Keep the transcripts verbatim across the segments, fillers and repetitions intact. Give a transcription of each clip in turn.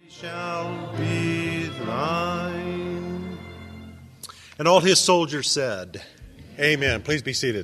shall be thine. And all his soldiers said, Amen. Please be seated.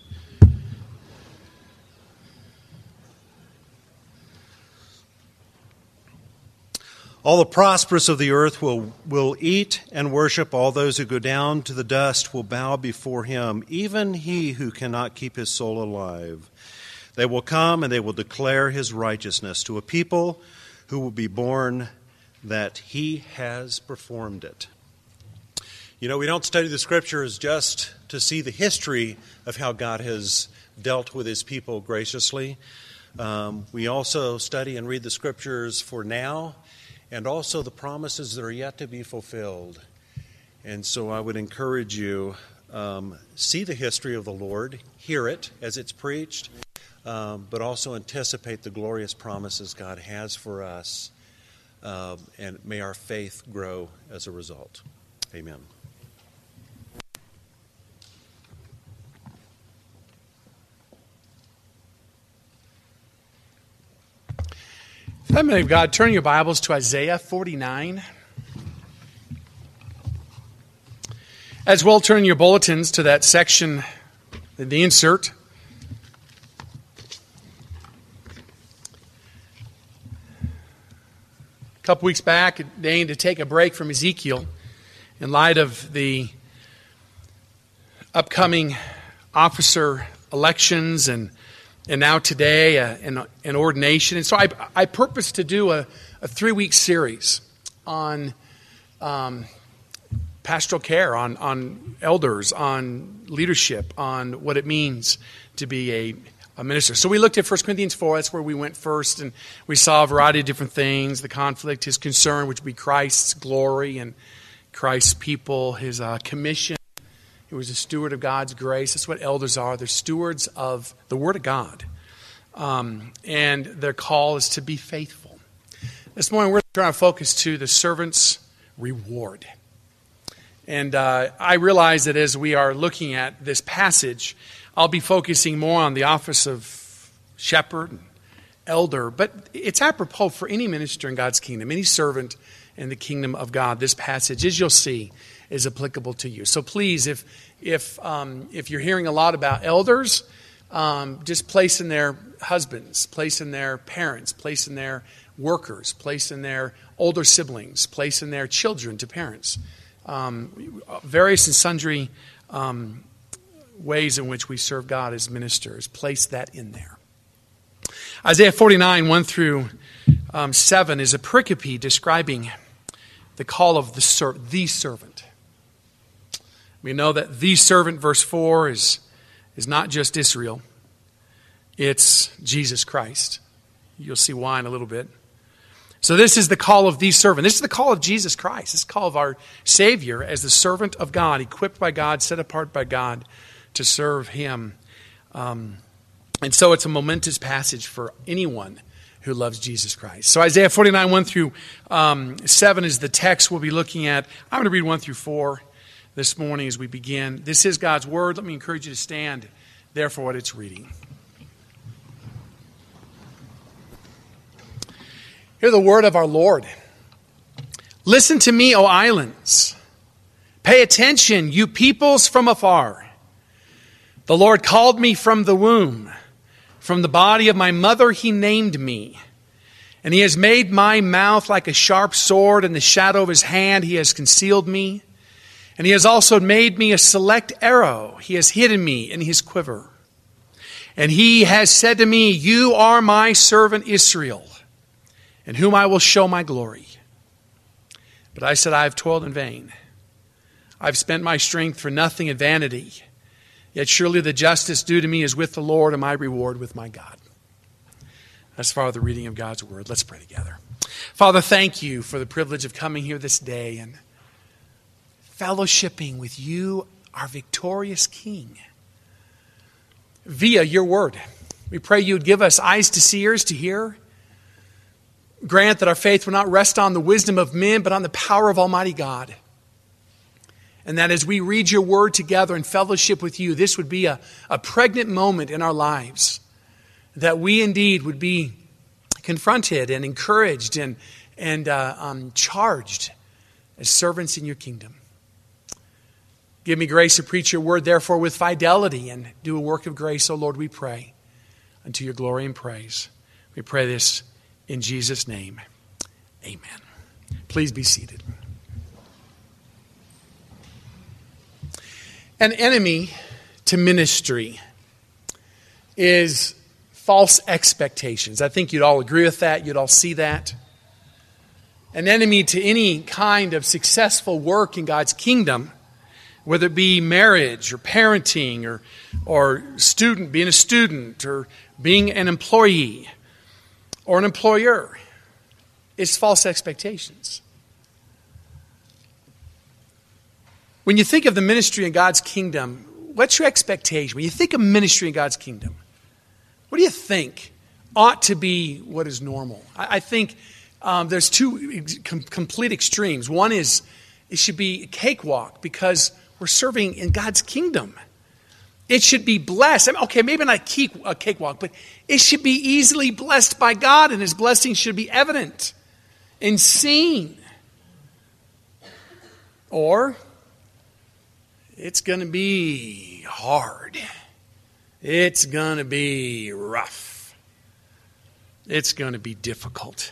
All the prosperous of the earth will, will eat and worship. All those who go down to the dust will bow before him, even he who cannot keep his soul alive. They will come and they will declare his righteousness to a people who will be born that he has performed it. You know, we don't study the Scriptures just to see the history of how God has dealt with his people graciously. Um, we also study and read the Scriptures for now, and also the promises that are yet to be fulfilled. And so I would encourage you, um, see the history of the Lord, hear it as it's preached, um, but also anticipate the glorious promises God has for us, um, and may our faith grow as a result. Amen. Family of God, turn your Bibles to Isaiah forty-nine. As well, turn your bulletins to that section, the insert. A couple weeks back, it deigned to take a break from Ezekiel in light of the upcoming officer elections and And now today, uh, an, an ordination. And so I, I purpose to do a, a three-week series on um, pastoral care, on, on elders, on leadership, on what it means to be a, a minister. So we looked at First Corinthians four. That's where we went first. And we saw a variety of different things. The conflict, his concern, which would be Christ's glory and Christ's people, his uh, commission. He was a steward of God's grace. That's what elders are. They're stewards of the Word of God. Um, and their call is to be faithful. This morning we're trying to focus to the servant's reward. And uh, I realize that as we are looking at this passage, I'll be focusing more on the office of shepherd and elder. But it's apropos for any minister in God's kingdom, any servant in the kingdom of God. This passage, as you'll see, is applicable to you. So please, if if um, if you're hearing a lot about elders, um, just place in their husbands, place in their parents, place in their workers, place in their older siblings, place in their children to parents. Um, various and sundry um, ways in which we serve God as ministers. Place that in there. Isaiah forty-nine, one through um, seven is a pericope describing the call of the, ser- the servant. We know that the servant, verse four, is, is not just Israel. It's Jesus Christ. You'll see why in a little bit. So this is the call of the servant. This is the call of Jesus Christ. This is the call of our Savior as the servant of God, equipped by God, set apart by God to serve Him. Um, and so it's a momentous passage for anyone who loves Jesus Christ. So Isaiah forty-nine, one through um, seven is the text we'll be looking at. I'm going to read one through four this morning as we begin. This is God's Word. Let me encourage you to stand there for what it's reading. Hear the word of our Lord. Listen to me, O islands. Pay attention, you peoples from afar. The Lord called me from the womb. From the body of my mother he named me. And he has made my mouth like a sharp sword. In the shadow of his hand he has concealed me. And he has also made me a select arrow. He has hidden me in his quiver. And he has said to me, you are my servant Israel, in whom I will show my glory. But I said, I have toiled in vain. I've spent my strength for nothing in vanity. Yet surely the justice due to me is with the Lord, and my reward with my God. As far as the reading of God's word, let's pray together. Father, thank you for the privilege of coming here this day and fellowshipping with you, our victorious King, via your word. We pray you would give us eyes to see, ears to hear. Grant that our faith will not rest on the wisdom of men, but on the power of Almighty God. And that as we read your word together in fellowship with you, this would be a, a pregnant moment in our lives. That we indeed would be confronted and encouraged and, and uh, um, charged as servants in your kingdom. Give me grace to preach your word, therefore, with fidelity and do a work of grace, O Lord, we pray, unto your glory and praise. We pray this in Jesus' name. Amen. Please be seated. An enemy to ministry is false expectations. I think you'd all agree with that. You'd all see that. An enemy to any kind of successful work in God's kingdom, whether it be marriage or parenting or, or student, being a student or being an employee or an employer, is false expectations. When you think of the ministry in God's kingdom, what's your expectation? When you think of ministry in God's kingdom, what do you think ought to be what is normal? I, I think um, there's two ex- com- complete extremes. One is it should be a cakewalk because we're serving in God's kingdom. It should be blessed. I mean, okay, maybe not a, a cakewalk, but it should be easily blessed by God, and His blessings should be evident and seen. Or it's going to be hard. It's going to be rough. It's going to be difficult.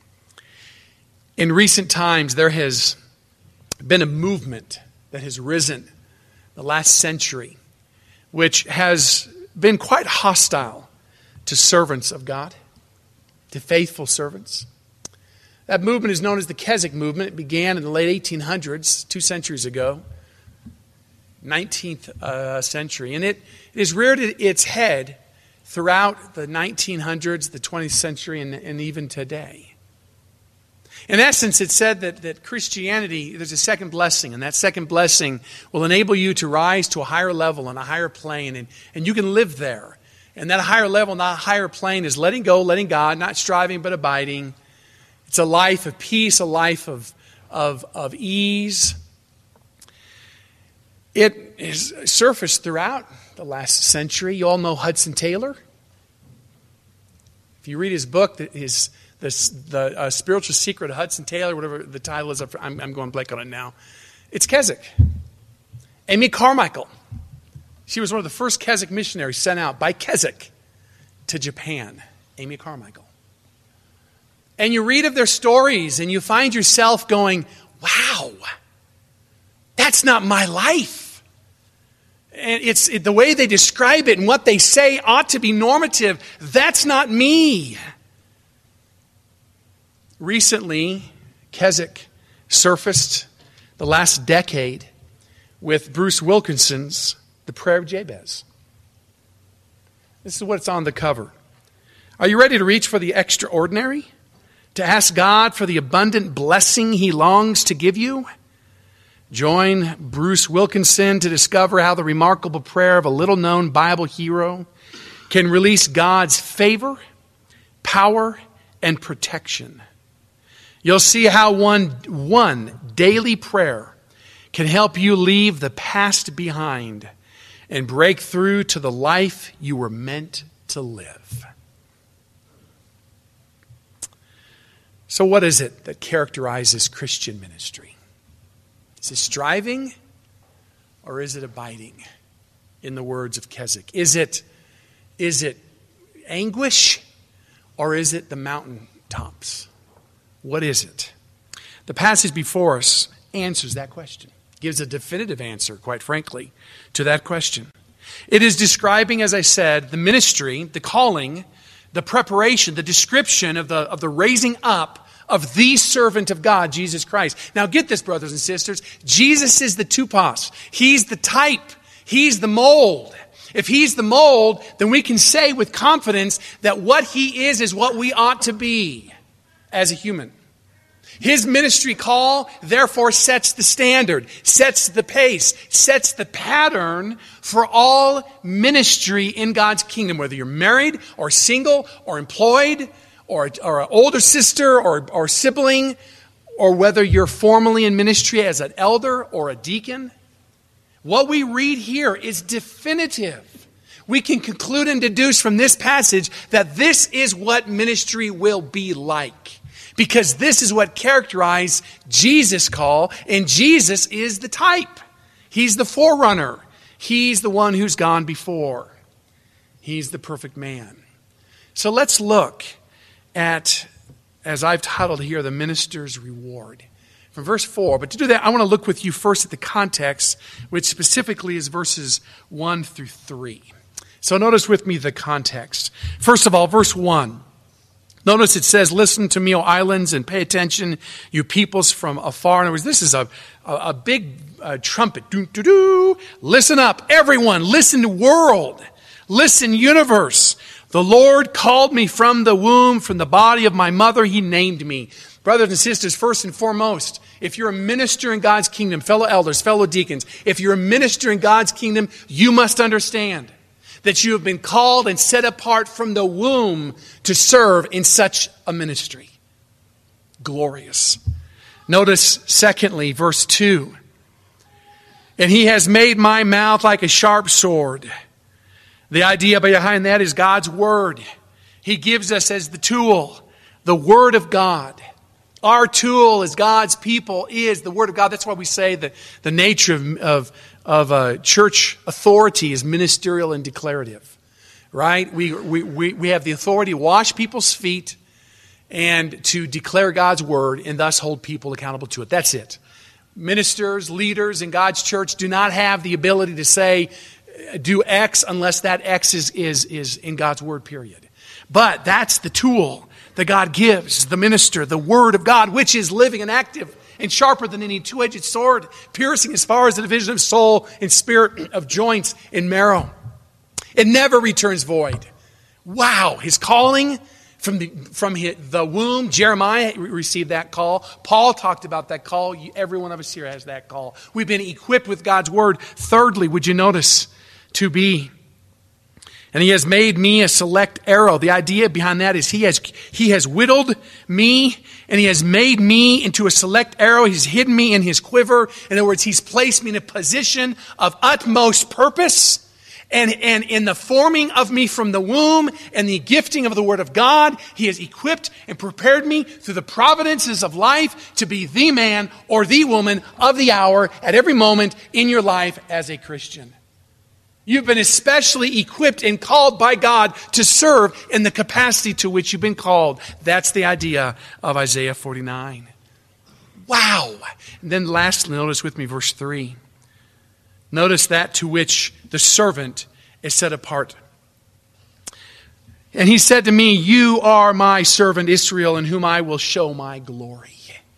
In recent times, there has been a movement that has risen the last century, which has been quite hostile to servants of God, to faithful servants. That movement is known as the Keswick movement. It began in the late eighteen hundreds, two centuries ago. nineteenth uh, century. And it, it has reared its head throughout the nineteen hundreds, the twentieth century, and, and even today. In essence, it said that, that Christianity, there's a second blessing, and that second blessing will enable you to rise to a higher level and a higher plane, and, and you can live there. And that higher level, not higher plane, is letting go, letting God, not striving but abiding. It's a life of peace, a life of, of, of ease. It has surfaced throughout the last century. You all know Hudson Taylor. If you read his book, his the, the uh, Spiritual Secret of Hudson Taylor, whatever the title is, I'm, I'm going blank on it now. It's Keswick. Amy Carmichael. She was one of the first Keswick missionaries sent out by Keswick to Japan. Amy Carmichael. And you read of their stories and you find yourself going, wow, that's not my life. And it's it, the way they describe it and what they say ought to be normative. That's not me. Recently, Keswick surfaced the last decade with Bruce Wilkinson's The Prayer of Jabez. This is what's on the cover. Are you ready to reach for the extraordinary? To ask God for the abundant blessing He longs to give you? Join Bruce Wilkinson to discover how the remarkable prayer of a little-known Bible hero can release God's favor, power, and protection. You'll see how one, one daily prayer can help you leave the past behind and break through to the life you were meant to live. So what is it that characterizes Christian ministry? Is it striving or is it abiding? In the words of Keswick. Is it, is it anguish or is it the mountaintops? What is it? The passage before us answers that question. Gives a definitive answer, quite frankly, to that question. It is describing, as I said, the ministry, the calling, the preparation, the description of the, of the raising up of the servant of God, Jesus Christ. Now get this, brothers and sisters. Jesus is the tupos. He's the type. He's the mold. If He's the mold, then we can say with confidence that what He is is what we ought to be as a human. His ministry call, therefore, sets the standard, sets the pace, sets the pattern for all ministry in God's kingdom, whether you're married or single or employed or, or an older sister or, or sibling, or whether you're formally in ministry as an elder or a deacon. What we read here is definitive. We can conclude and deduce from this passage that this is what ministry will be like. Because this is what characterized Jesus' call, and Jesus is the type. He's the forerunner. He's the one who's gone before. He's the perfect man. So let's look at, as I've titled here, the minister's reward. From verse four. But to do that, I want to look with you first at the context, which specifically is verses one through three. So notice with me the context. First of all, verse one. Notice it says, listen to me, O islands, and pay attention, you peoples from afar. In other words, this is a, a, a big uh, trumpet. Doo, doo, doo. Listen up, everyone. Listen to world. Listen, universe. The Lord called me from the womb, from the body of my mother. He named me. Brothers and sisters, first and foremost, if you're a minister in God's kingdom, fellow elders, fellow deacons, if you're a minister in God's kingdom, you must understand that you have been called and set apart from the womb to serve in such a ministry. Glorious. Notice, secondly, verse two. And he has made my mouth like a sharp sword. The idea behind that is God's word. He gives us as the tool, the word of God. Our tool as God's people is the word of God. That's why we say that the nature of, of of uh, church authority is ministerial and declarative, right? We, we, we, we have the authority to wash people's feet and to declare God's word and thus hold people accountable to it. That's it. Ministers, leaders in God's church do not have the ability to say, do X unless that X is, is, is in God's word, period. But that's the tool that God gives, the minister, the word of God, which is living and active and sharper than any two-edged sword, piercing as far as the division of soul and spirit, of joints and marrow. It never returns void. Wow, his calling from the, from his, the womb, Jeremiah received that call. Paul talked about that call. Every one of us here has that call. We've been equipped with God's word. Thirdly, would you notice, to be. And he has made me a select arrow. The idea behind that is he has, he has whittled me and he has made me into a select arrow. He's hidden me in his quiver. In other words, he's placed me in a position of utmost purpose. And, and in the forming of me from the womb and the gifting of the word of God, he has equipped and prepared me through the providences of life to be the man or the woman of the hour at every moment in your life as a Christian. You've been especially equipped and called by God to serve in the capacity to which you've been called. That's the idea of Isaiah forty-nine. Wow. And then lastly, notice with me verse three. Notice that to which the servant is set apart. And he said to me, you are my servant Israel, in whom I will show my glory.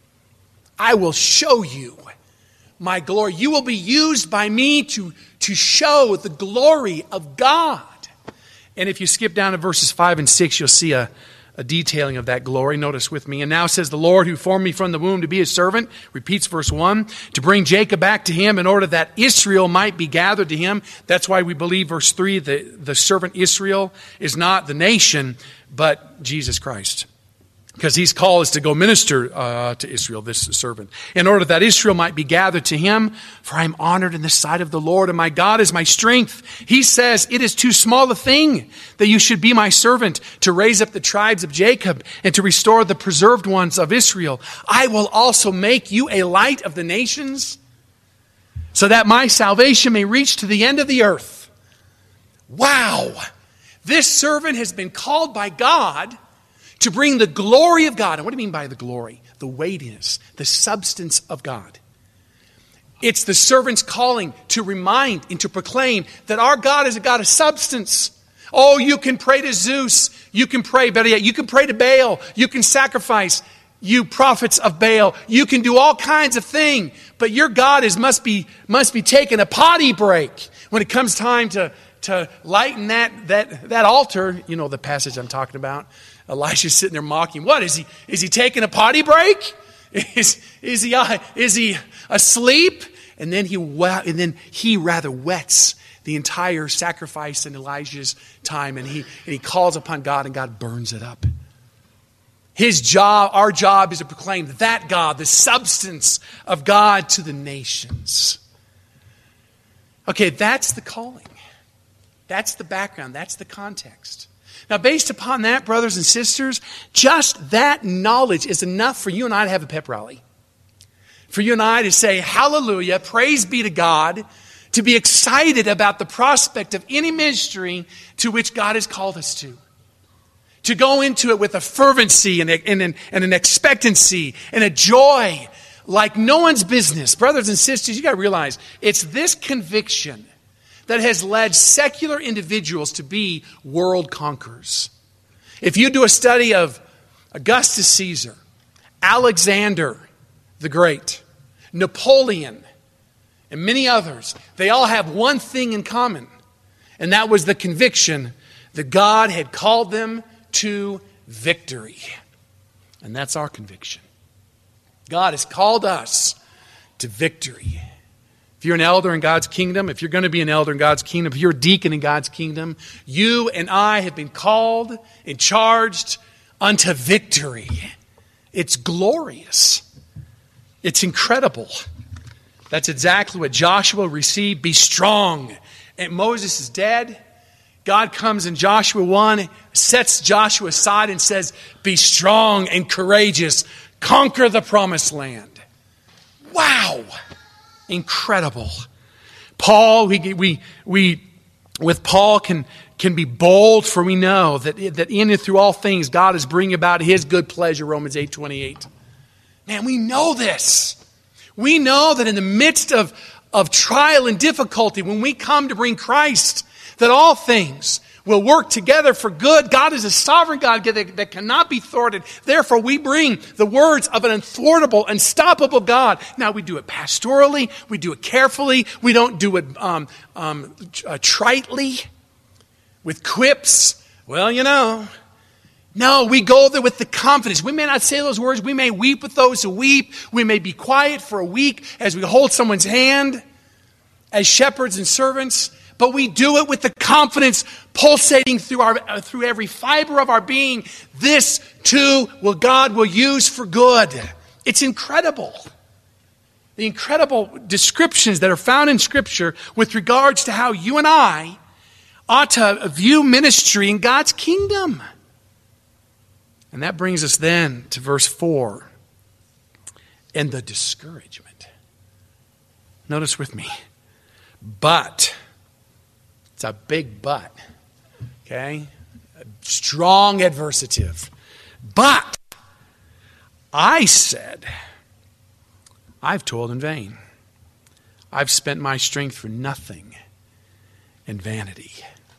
I will show you my glory. You will be used by me to, to show the glory of God. And if you skip down to verses five and six, you'll see a, a detailing of that glory. Notice with me. And now says the Lord who formed me from the womb to be his servant, repeats verse one, to bring Jacob back to him in order that Israel might be gathered to him. That's why we believe verse three, the, the servant Israel is not the nation, but Jesus Christ. Because his call is to go minister uh, to Israel, this servant, in order that Israel might be gathered to him. For I am honored in the sight of the Lord, and my God is my strength. He says, it is too small a thing that you should be my servant, to raise up the tribes of Jacob and to restore the preserved ones of Israel. I will also make you a light of the nations, so that my salvation may reach to the end of the earth. Wow! This servant has been called by God to bring the glory of God. And what do you mean by the glory? The weightiness, the substance of God. It's the servant's calling to remind and to proclaim that our God is a God of substance. Oh, you can pray to Zeus. You can pray, better yet, you can pray to Baal. You can sacrifice, you prophets of Baal. You can do all kinds of things. But your God is must be must be taking a potty break when it comes time to, to lighten that, that, that altar. You know the passage I'm talking about. Elisha's sitting there mocking. What is he? Is he taking a potty break? Is is he uh, is he asleep? And then he and then he rather wets the entire sacrifice in Elijah's time, and he and he calls upon God, and God burns it up. His job, our job, is to proclaim that God, the substance of God, to the nations. Okay, that's the calling. That's the background. That's the context. Now, based upon that, brothers and sisters, just that knowledge is enough for you and I to have a pep rally. For you and I to say, hallelujah, praise be to God, to be excited about the prospect of any ministry to which God has called us to. To go into it with a fervency and, a, and, an, and an expectancy and a joy like no one's business. Brothers and sisters, you got to realize it's this conviction that has led secular individuals to be world conquerors. If you do a study of Augustus Caesar, Alexander the Great, Napoleon, and many others, they all have one thing in common, and that was the conviction that God had called them to victory. And that's our conviction. God has called us to victory. If you're an elder in God's kingdom, if you're going to be an elder in God's kingdom, if you're a deacon in God's kingdom, you and I have been called and charged unto victory. It's glorious. It's incredible. That's exactly what Joshua received. Be strong. And Moses is dead. God comes in Joshua one, sets Joshua aside and says, be strong and courageous. Conquer the promised land. Wow. Incredible. Paul, we, we, we with Paul can, can be bold, for we know that, that in and through all things, God is bringing about His good pleasure, Romans eight twenty-eight. Man, we know this. We know that in the midst of, of trial and difficulty, when we come to bring Christ, that all things will work together for good. God is a sovereign God that, that cannot be thwarted. Therefore, we bring the words of an unthwartable, unstoppable God. Now, we do it pastorally. We do it carefully. We don't do it um, um, uh, tritely with quips. Well, you know. No, we go there with the confidence. We may not say those words. We may weep with those who weep. We may be quiet for a week as we hold someone's hand as shepherds and servants. But we do it with the confidence pulsating through our uh, through every fiber of our being. This too will God will use for good. It's incredible. The incredible descriptions that are found in Scripture with regards to how you and I ought to view ministry in God's kingdom. And that brings us then to verse four. And the discouragement. Notice with me. But. It's a big but. Okay? A strong adversative. But. I said. I've toiled in vain. I've spent my strength for nothing and vanity.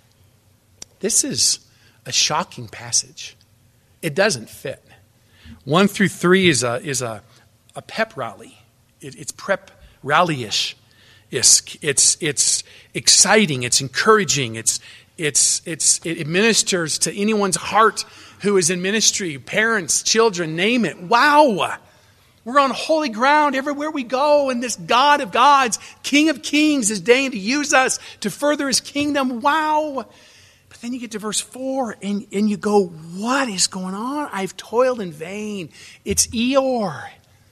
This is a shocking passage. It doesn't fit. One through three is a is a, a pep rally. It, it's prep rally-ish. It's it's it's exciting. It's encouraging. It's it's it's it ministers to anyone's heart who is in ministry. Parents, children, name it. Wow. We're on holy ground everywhere we go, and this God of gods, King of kings, is deigned to use us to further His kingdom. Wow. But then you get to verse four, and, and you go, what is going on? I've toiled in vain. It's Eeyore.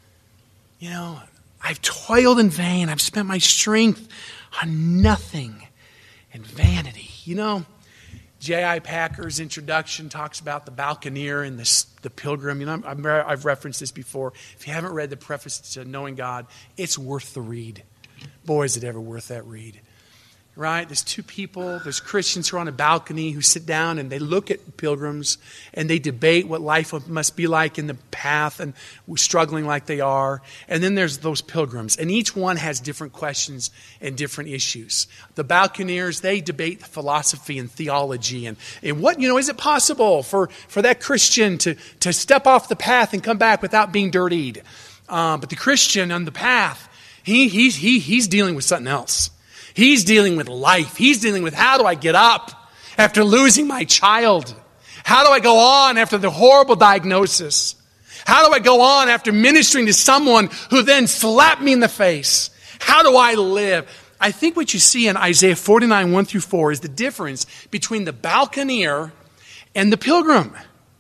You know, I've toiled in vain. I've spent my strength on nothing and vanity. You know, J I Packer's introduction talks about the Balconeer and the, the Pilgrim. You know, I'm, I've referenced this before. If you haven't read the preface to Knowing God, it's worth the read. Boy, is it ever worth that read. Right? There's two people. There's Christians who are on a balcony who sit down and they look at pilgrims and they debate what life must be like in the path and struggling like they are. And then there's those pilgrims. And each one has different questions and different issues. The balconeers, they debate philosophy and theology. And, and what, you know, is it possible for, for that Christian to, to step off the path and come back without being dirtied? Uh, but the Christian on the path, he, he's, he, he's dealing with something else. He's dealing with life. He's dealing with how do I get up after losing my child? How do I go on after the horrible diagnosis? How do I go on after ministering to someone who then slapped me in the face? How do I live? I think what you see in Isaiah forty-nine, one through four is the difference between the balconeer and the pilgrim.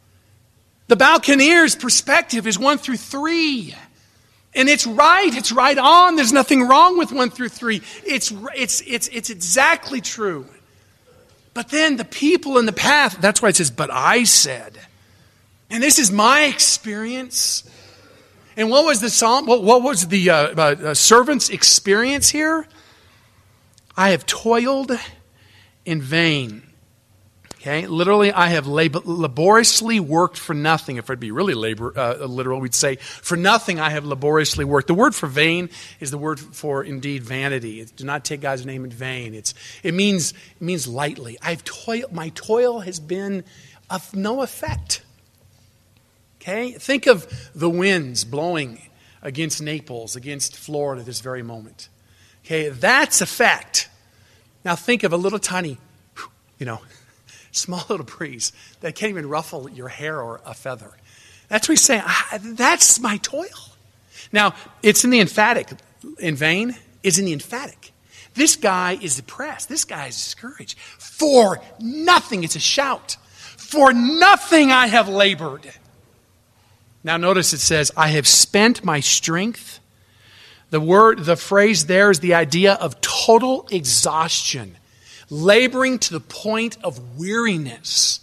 The balconeer's perspective is one through three. And it's right. It's right on. There's nothing wrong with one through three. It's, it's, it's, it's exactly true. But then the people in the path, that's why it says, but I said. And this is my experience. And what was the psalm? What, what was the uh, uh, servant's experience here? I have toiled in vain. Okay, literally, I have lab- laboriously worked for nothing. If it'd be really labor, uh, literal, we'd say, for nothing I have laboriously worked. The word for vain is the word for, indeed, vanity. It, do not take God's name in vain. It's, it means it means lightly. I've toiled, my toil has been of no effect. Okay, think of the winds blowing against Naples, against Florida this very moment. Okay, that's effect. Now think of a little tiny, you know, small little breeze that can't even ruffle your hair or a feather. That's what he's saying. Ah, that's my toil. Now, it's in the emphatic. In vain is in the emphatic. This guy is depressed. This guy is discouraged. For nothing. It's a shout. For nothing I have labored. Now notice it says, I have spent my strength. The word, the phrase there is the idea of total exhaustion. Laboring to the point of weariness.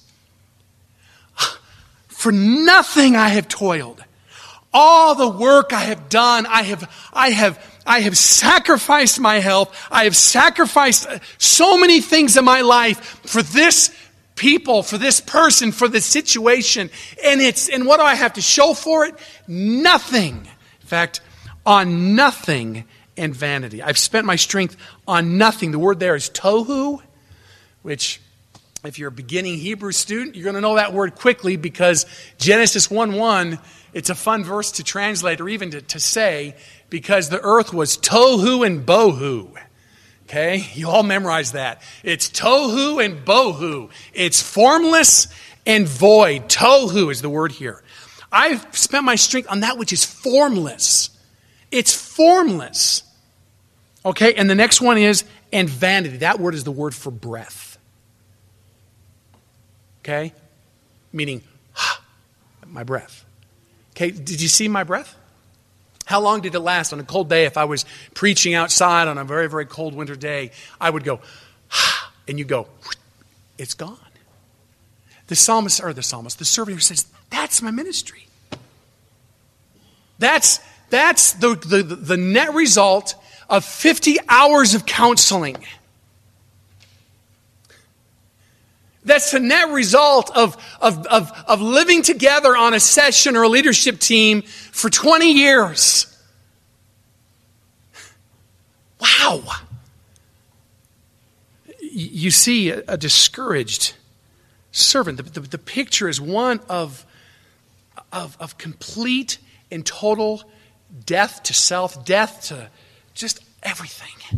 For nothing I have toiled. All the work I have done, I have, I have, I have sacrificed my health. I have sacrificed so many things in my life for this people, for this person, for this situation. And it's, and what do I have to show for it? Nothing. In fact, on nothing and vanity. I've spent my strength on nothing. The word there is tohu, which if you're a beginning Hebrew student, you're going to know that word quickly because Genesis one one, it's a fun verse to translate or even to, to say because the earth was tohu and bohu. Okay? You all memorize that. It's tohu and bohu. It's formless and void. Tohu is the word here. I've spent my strength on that which is formless. It's formless. Okay, and the next one is, and vanity. That word is the word for breath. Okay? Meaning, my breath. Okay, did you see my breath? How long did it last on a cold day? If I was preaching outside on a very, very cold winter day, I would go, and you go, it's gone. The psalmist, or the psalmist, the servant here says, that's my ministry. That's, that's the, the, the net result of fifty hours of counseling. That's the net result of, of, of, of living together on a session or a leadership team for twenty years. Wow. You see a, a discouraged servant. The, the, the picture is one of, of, of complete and total death to self, death to just everything.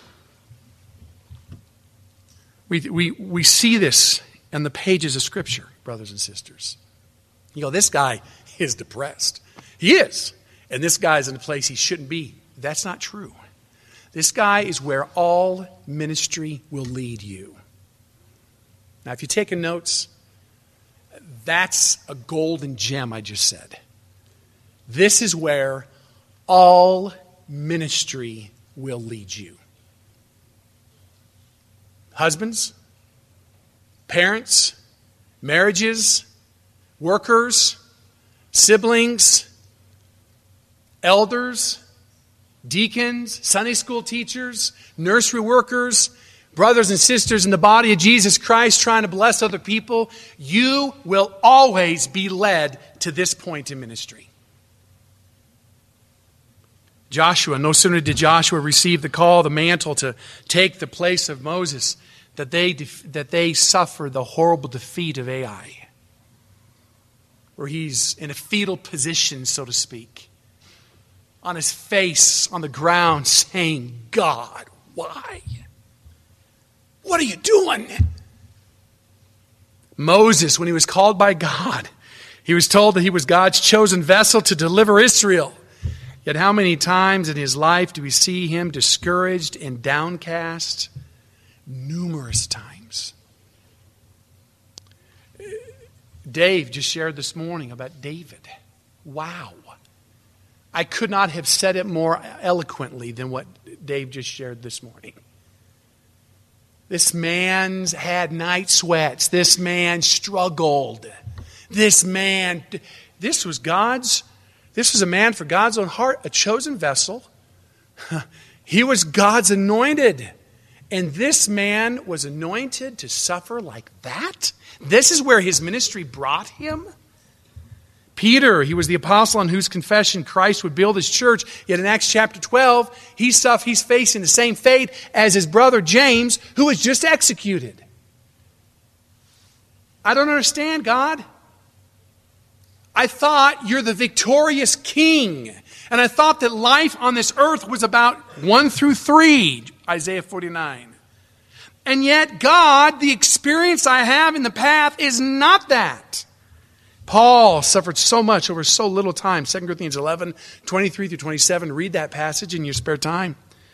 We, we, we see this in the pages of Scripture, brothers and sisters. You go, this guy is depressed. He is. And this guy's in a place he shouldn't be. That's not true. This guy is where all ministry will lead you. Now, if you're taking notes, that's a golden gem I just said. This is where all ministry will lead you. Husbands, parents, marriages, workers, siblings, elders, deacons, Sunday school teachers, nursery workers, brothers and sisters in the body of Jesus Christ trying to bless other people, you will always be led to this point in ministry. Joshua, no sooner did Joshua receive the call, the mantle to take the place of Moses, that they that they suffered the horrible defeat of Ai, where he's in a fetal position, so to speak, on his face on the ground saying, God, why? What are you doing? Moses, when he was called by God, he was told that he was God's chosen vessel to deliver Israel. Yet how many times in his life do we see him discouraged and downcast? Numerous times. Dave just shared this morning about David. Wow. I could not have said it more eloquently than what Dave just shared this morning. This man's had night sweats. This man struggled. This man, this was God's, this was a man for God's own heart, a chosen vessel. He was God's anointed. And this man was anointed to suffer like that? This is where his ministry brought him? Peter, he was the apostle on whose confession Christ would build his church. Yet in Acts chapter twelve, he suffered, he's facing the same fate as his brother James, who was just executed. I don't understand, God. I thought you're the victorious king. And I thought that life on this earth was about one through three, Isaiah forty-nine. And yet, God, the experience I have in the path is not that. Paul suffered so much over so little time. Second Corinthians eleven, twenty-three through twenty-seven. Read that passage in your spare time.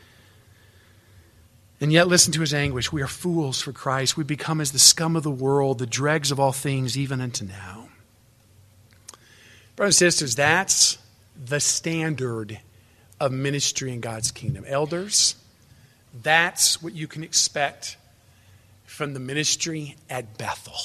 And yet listen to his anguish. We are fools for Christ. We become as the scum of the world, the dregs of all things, even unto now. Brothers and sisters, that's the standard of ministry in God's kingdom. Elders, that's what you can expect from the ministry at Bethel.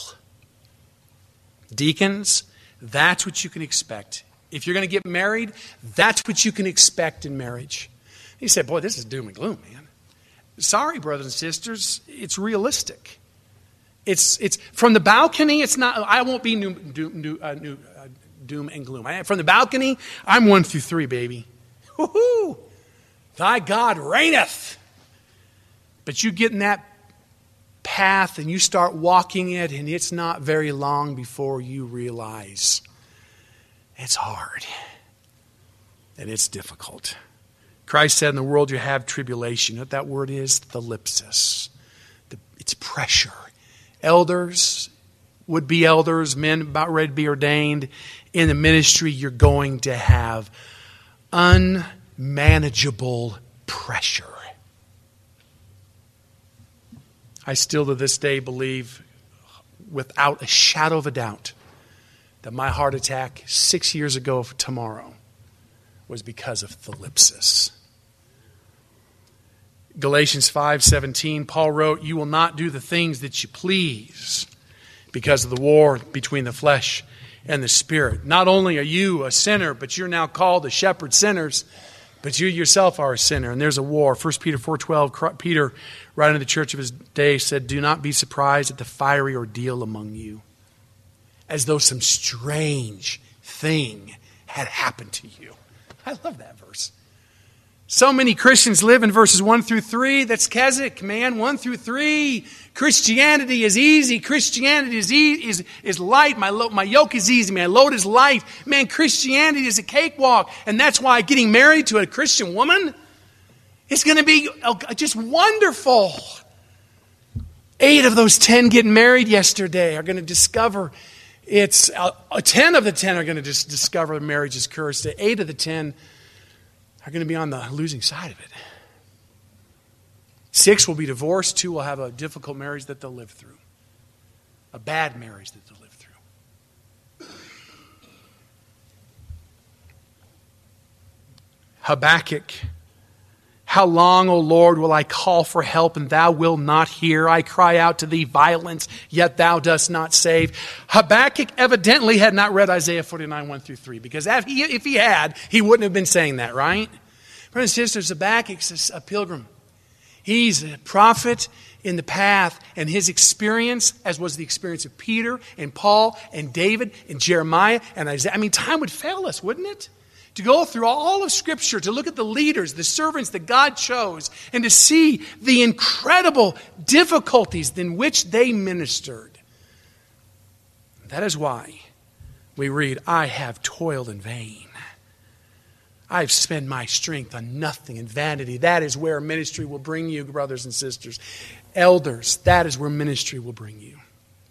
Deacons, that's what you can expect. If you're going to get married, that's what you can expect in marriage. He said, boy, this is doom and gloom, man. Sorry, brothers and sisters, it's realistic. It's it's from the balcony, it's not, I won't be new, doom, uh, new, uh, doom and gloom. I, from the balcony, I'm one through three, baby. Woo-hoo! Thy God reigneth. But you get in that path and you start walking it, and it's not very long before you realize it's hard and it's difficult. Christ said, in the world you have tribulation. You know what that word is? Thalipsis. It's pressure. Elders, would-be elders, men about ready to be ordained in the ministry, you're going to have unmanageable pressure. I still to this day believe, without a shadow of a doubt, that my heart attack six years ago tomorrow was because of thalipsis. Galatians five seventeen, Paul wrote, you will not do the things that you please because of the war between the flesh and the spirit. Not only are you a sinner, but you're now called to shepherd sinners, but you yourself are a sinner, and there's a war. First Peter four twelve, Peter, writing to the church of his day, said, do not be surprised at the fiery ordeal among you, as though some strange thing had happened to you. I love that verse. So many Christians live in verses one through three. That's Keswick, man, one through three. Christianity is easy. Christianity is e- is, is light. My, lo- my yoke is easy. My load is light. Man, Christianity is a cakewalk. And that's why getting married to a Christian woman is going to be just wonderful. Eight of those ten getting married yesterday are going to discover it's, uh, ten of the ten are going to just discover marriage is cursed. Eight of the ten are going to be on the losing side of it. Six will be divorced. Two will have a difficult marriage that they'll live through. A bad marriage that they'll live through. Habakkuk. How long, O Lord, will I call for help, and thou wilt not hear? I cry out to thee violence, yet thou dost not save. Habakkuk evidently had not read Isaiah forty-nine, one through three, because if he had, he wouldn't have been saying that, right? Brothers and sisters, Habakkuk's a pilgrim. He's a prophet in the path, and his experience, as was the experience of Peter and Paul and David and Jeremiah and Isaiah. I mean, time would fail us, wouldn't it? To go through all of Scripture, to look at the leaders, the servants that God chose, and to see the incredible difficulties in which they ministered. That is why we read, I have toiled in vain. I have spent my strength on nothing in vanity. That is where ministry will bring you, brothers and sisters. Elders, that is where ministry will bring you.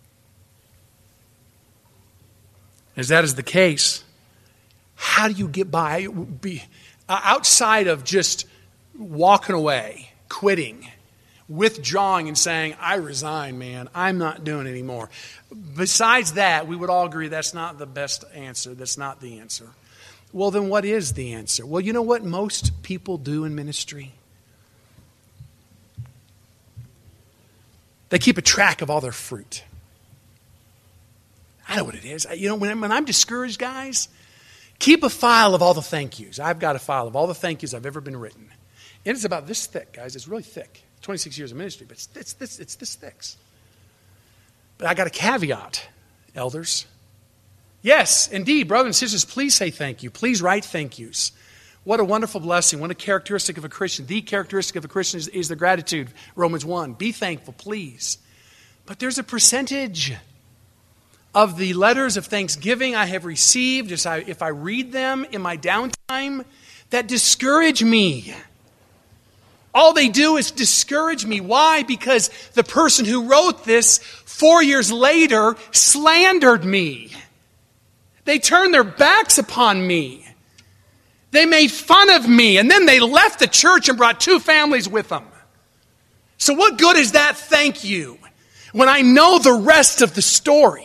As that is the case, how do you get by be, uh, outside of just walking away, quitting, withdrawing and saying, I resign, man, I'm not doing it anymore. Besides that, we would all agree that's not the best answer. That's not the answer. Well, then what is the answer? Well, you know what most people do in ministry? They keep a track of all their fruit. I know what it is. You know, when, when I'm discouraged, guys, keep a file of all the thank yous. I've got a file of all the thank yous I've ever been written. And it's about this thick, guys. It's really thick. twenty-six years of ministry, but it's, it's, this, it's this thick. But I got a caveat, elders. Yes, indeed, brothers and sisters, please say thank you. Please write thank yous. What a wonderful blessing. What a characteristic of a Christian. The characteristic of a Christian is, is the gratitude. Romans one. Be thankful, please. But there's a percentage of the letters of thanksgiving I have received, as I, if I read them in my downtime, that discourage me. All they do is discourage me. Why? Because the person who wrote this four years later slandered me. They turned their backs upon me. They made fun of me, and then they left the church and brought two families with them. So what good is that thank you when I know the rest of the story?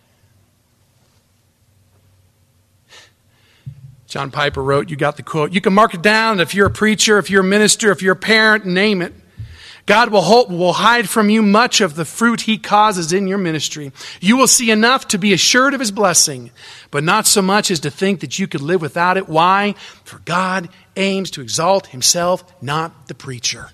John Piper wrote, you got the quote, you can mark it down if you're a preacher, if you're a minister, if you're a parent, name it. God will, hold, will hide from you much of the fruit he causes in your ministry. You will see enough to be assured of his blessing, but not so much as to think that you could live without it. Why? For God aims to exalt himself, not the preacher.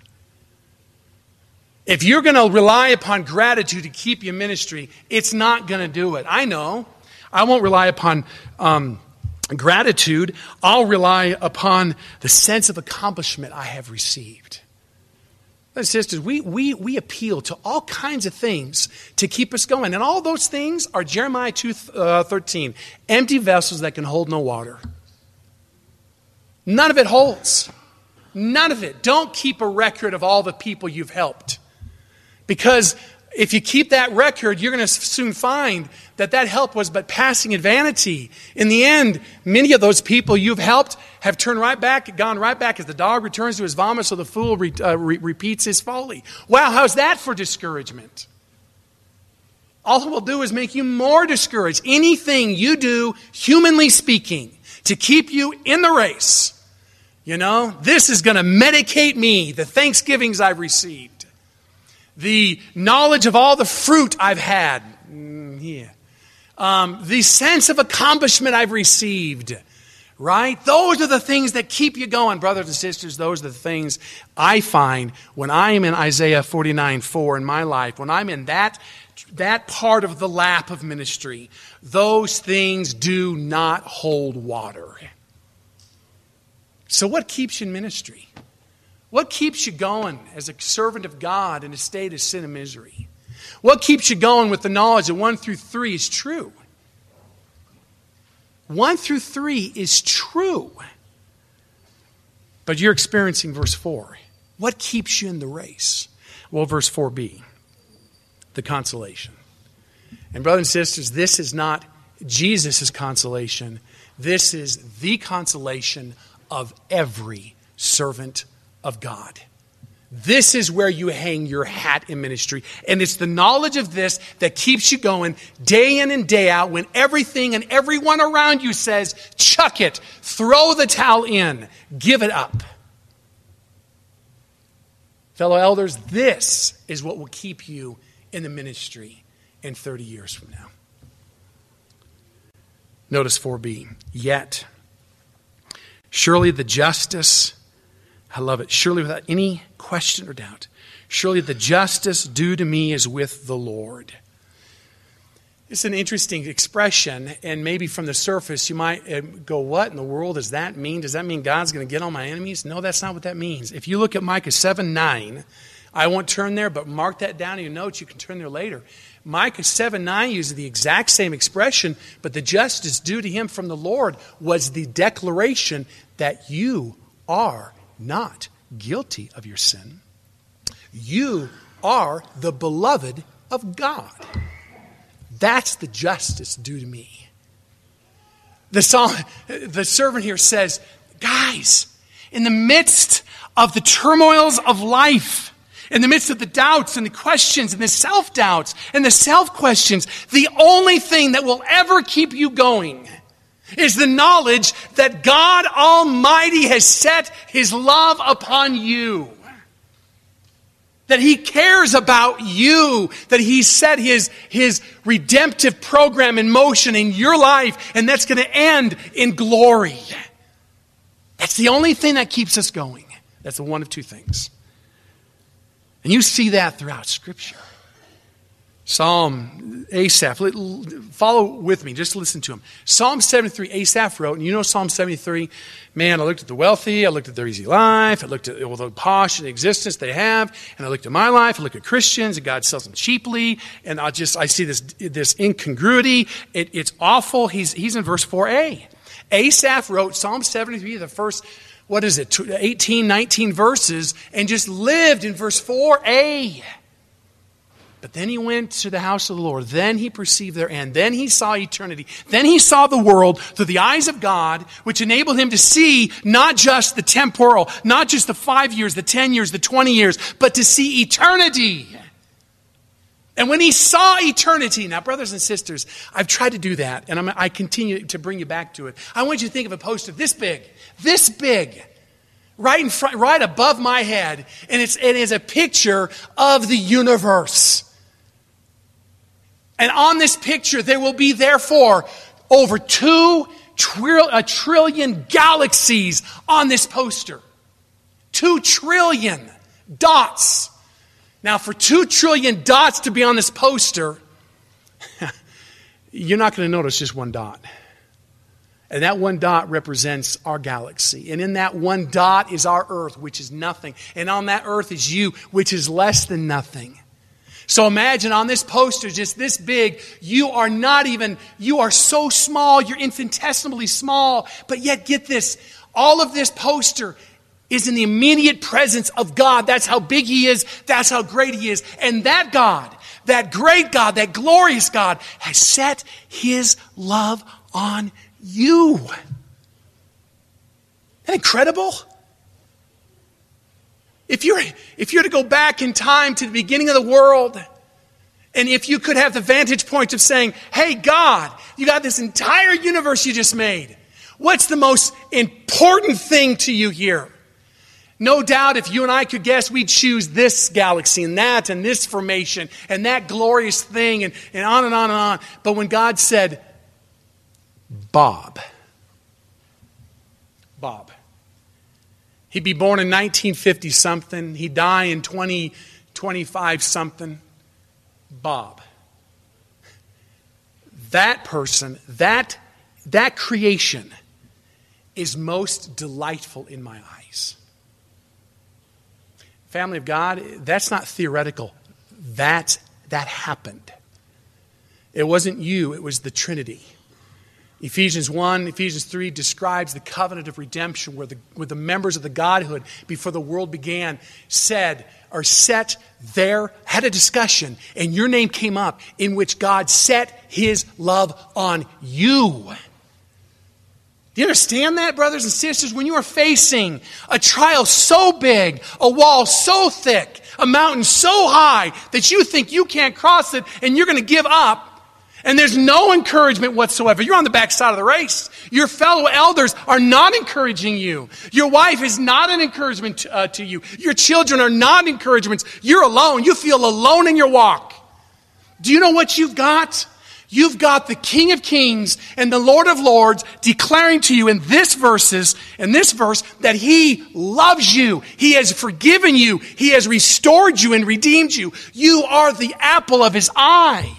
If you're going to rely upon gratitude to keep your ministry, it's not going to do it. I know. I won't rely upon um, gratitude. I'll rely upon the sense of accomplishment I have received. Brothers and sisters, we, we, we appeal to all kinds of things to keep us going. And all those things are Jeremiah two thirteen. Empty vessels that can hold no water. None of it holds. None of it. Don't keep a record of all the people you've helped. Because if you keep that record, you're going to soon find that that help was but passing in vanity. In the end, many of those people you've helped have turned right back, gone right back as the dog returns to his vomit, so the fool re, uh, re, repeats his folly. Wow, how's that for discouragement? All it will do is make you more discouraged. Anything you do, humanly speaking, to keep you in the race, you know, this is going to medicate me, the thanksgivings I've received, the knowledge of all the fruit I've had, mm, yeah. um, the sense of accomplishment I've received. Right? Those are the things that keep you going, brothers and sisters. Those are the things I find when I am in Isaiah forty-nine four in my life, when I'm in that, that part of the lap of ministry. Those things do not hold water. So what keeps you in ministry? What keeps you going as a servant of God in a state of sin and misery? What keeps you going with the knowledge that one through three is true? One through three is true. But you're experiencing verse four. What keeps you in the race? Well, verse four b, the consolation. And brothers and sisters, this is not Jesus' consolation. This is the consolation of every servant of God. This is where you hang your hat in ministry. And it's the knowledge of this that keeps you going day in and day out when everything and everyone around you says, chuck it, throw the towel in, give it up. Fellow elders, this is what will keep you in the ministry in thirty years from now. Notice four b, yet, surely the justice, I love it, surely without any question or doubt, surely the justice due to me is with the Lord. It's an interesting expression, and maybe from the surface you might go, what in the world does that mean? Does that mean God's going to get on my enemies? No, that's not what that means. If you look at Micah seven nine, I won't turn there, but mark that down in your notes. You can turn there later. Micah seven nine uses the exact same expression, but the justice due to him from the Lord was the declaration that you are not guilty of your sin. You are the beloved of God. That's the justice due to me. The psalm, the servant here says, guys, in the midst of the turmoils of life, in the midst of the doubts and the questions and the self-doubts and the self-questions, the only thing that will ever keep you going is the knowledge that God Almighty has set his love upon you. That he cares about you. That he set his, his redemptive program in motion in your life. And that's going to end in glory. That's the only thing that keeps us going. That's the one of two things. And you see that throughout Scripture. Psalm, Asaph, follow with me, just listen to him. Psalm seventy-three, Asaph wrote, and you know Psalm seventy-three, man, I looked at the wealthy, I looked at their easy life, I looked at all the posh and existence they have, and I looked at my life, I looked at Christians, and God sells them cheaply, and I just, I see this this incongruity. It, it's awful. He's, he's in verse four a. Asaph wrote Psalm seventy-three, the first, what is it, eighteen, nineteen verses, and just lived in verse four a. But then he went to the house of the Lord. Then he perceived their end. Then he saw eternity. Then he saw the world through the eyes of God, which enabled him to see not just the temporal, not just the five years, the ten years, the twenty years, but to see eternity. And when he saw eternity, now brothers and sisters, I've tried to do that, and I'm, I continue to bring you back to it. I want you to think of a poster this big, this big, right in front, right above my head, and it's, it is a picture of the universe. And on this picture, there will be, therefore, over two tri- a trillion galaxies on this poster. Two trillion dots. Now, for two trillion dots to be on this poster, you're not going to notice just one dot. And that one dot represents our galaxy. And in that one dot is our earth, which is nothing. And on that earth is you, which is less than nothing. So imagine on this poster, just this big, you are not even, you are so small, you're infinitesimally small. But yet, get this, all of this poster is in the immediate presence of God. That's how big he is. That's how great he is. And that God, that great God, that glorious God, has set his love on you. Isn't that incredible? If you're, if you're to go back in time to the beginning of the world, and if you could have the vantage point of saying, hey, God, you got this entire universe you just made. What's the most important thing to you here? No doubt if you and I could guess, we'd choose this galaxy and that and this formation and that glorious thing and, and on and on and on. But when God said, Bob, Bob, he'd be born in nineteen fifty something. He'd die in twenty twenty-five something. Bob. That person, that, that creation is most delightful in my eyes. Family of God, that's not theoretical. That's, that happened. It wasn't you, it was the Trinity. Ephesians one, Ephesians three describes the covenant of redemption where the, where the members of the Godhood, before the world began, said or set there, had a discussion, and your name came up in which God set his love on you. Do you understand that, brothers and sisters? When you are facing a trial so big, a wall so thick, a mountain so high that you think you can't cross it and you're going to give up, and there's no encouragement whatsoever. You're on the back side of the race. Your fellow elders are not encouraging you. Your wife is not an encouragement to, uh, to you. Your children are not encouragements. You're alone. You feel alone in your walk. Do you know what you've got? You've got the King of Kings and the Lord of Lords declaring to you in this verses, in this verse, that he loves you. He has forgiven you. He has restored you and redeemed you. You are the apple of his eye.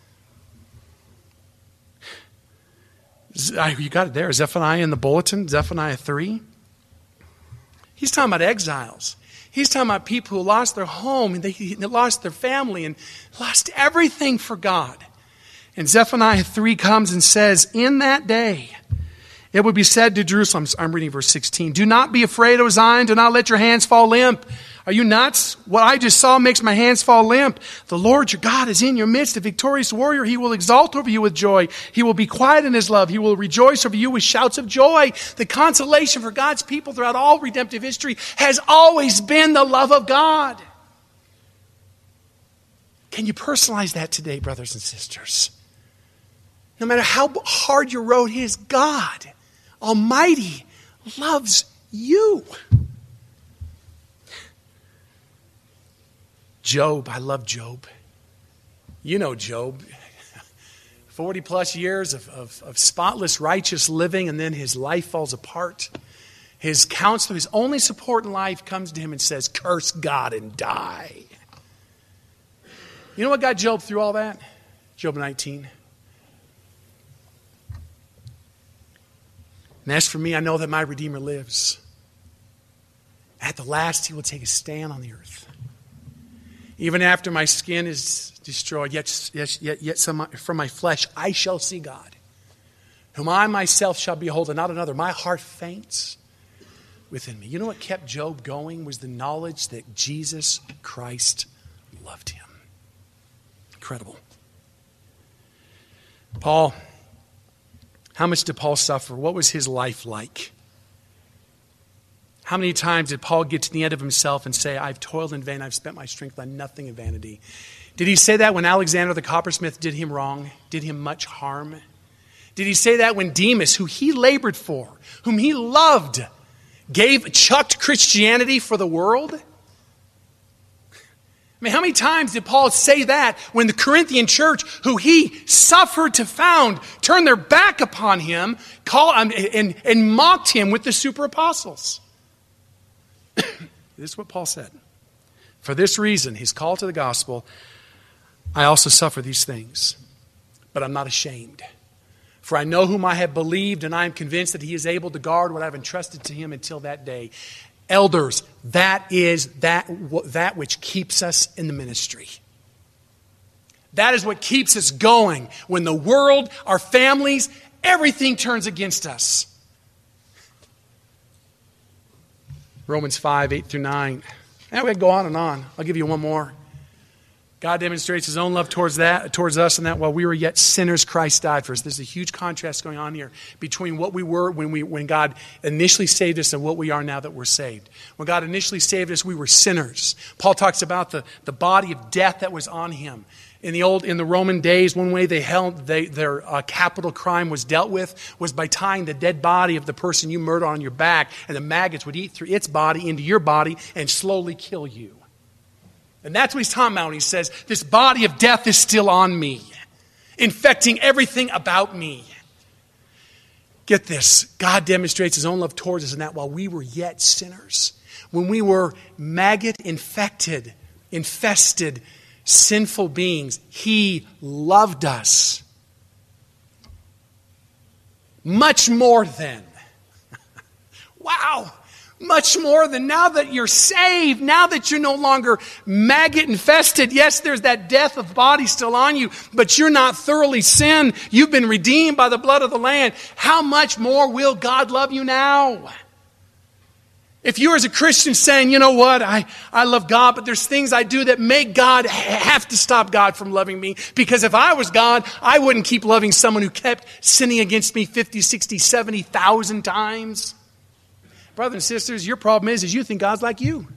You got it there. Zephaniah in the bulletin, Zephaniah three. He's talking about exiles. He's talking about people who lost their home, and they, they lost their family, and lost everything for God. And Zephaniah three comes and says, in that day, it would be said to Jerusalem, I'm reading verse sixteen, do not be afraid, O Zion, do not let your hands fall limp. Are you nuts? What I just saw makes my hands fall limp. The Lord your God is in your midst, a victorious warrior. He will exult over you with joy. He will be quiet in his love. He will rejoice over you with shouts of joy. The consolation for God's people throughout all redemptive history has always been the love of God. Can you personalize that today, brothers and sisters? No matter how hard your road is, God Almighty loves you. Job, I love Job. You know Job. forty plus years of, of, of spotless, righteous living, and then his life falls apart. His counselor, his only support in life, comes to him and says, curse God and die. You know what got Job through all that? Job nineteen. And as for me, I know that my Redeemer lives. At the last, he will take a stand on the earth. Even after my skin is destroyed, yet, yet, yet, yet some, from my flesh I shall see God, whom I myself shall behold, and not another. My heart faints within me. You know what kept Job going was the knowledge that Jesus Christ loved him. Incredible. Paul, how much did Paul suffer? What was his life like? How many times did Paul get to the end of himself and say, I've toiled in vain, I've spent my strength on nothing in vanity? Did he say that when Alexander the coppersmith did him wrong, did him much harm? Did he say that when Demas, who he labored for, whom he loved, gave, chucked Christianity for the world? I mean, how many times did Paul say that when the Corinthian church, who he suffered to found, turned their back upon him, call, um, and, and mocked him with the super apostles? This is what Paul said. For this reason, his call to the gospel, I also suffer these things, but I'm not ashamed. For I know whom I have believed, and I am convinced that he is able to guard what I have entrusted to him until that day. Elders, that is that, that which keeps us in the ministry. That is what keeps us going when the world, our families, everything turns against us. Romans five, eight through nine. And we could go on and on. I'll give you one more. God demonstrates his own love towards that, towards us, and that while we were yet sinners, Christ died for us. There's a huge contrast going on here between what we were when we when God initially saved us and what we are now that we're saved. When God initially saved us, we were sinners. Paul talks about the, the body of death that was on him. In the old, in the Roman days, one way they held they, their uh, capital crime was dealt with was by tying the dead body of the person you murdered on your back, and the maggots would eat through its body into your body and slowly kill you. And that's what he's talking about when he says, this body of death is still on me, infecting everything about me. Get this, God demonstrates his own love towards us in that while we were yet sinners, when we were maggot-infected, infested, sinful beings, he loved us. Much more than. Wow. Much more than now that you're saved, now that you're no longer maggot infested. Yes, there's that death of body still on you, but you're not thoroughly sin. You've been redeemed by the blood of the Lamb. How much more will God love you now? If you as a Christian saying, you know what, I, I love God, but there's things I do that make God have to stop God from loving me. Because if I was God, I wouldn't keep loving someone who kept sinning against me fifty, sixty, seventy thousand times. Brothers and sisters, your problem is, is you think God's like you.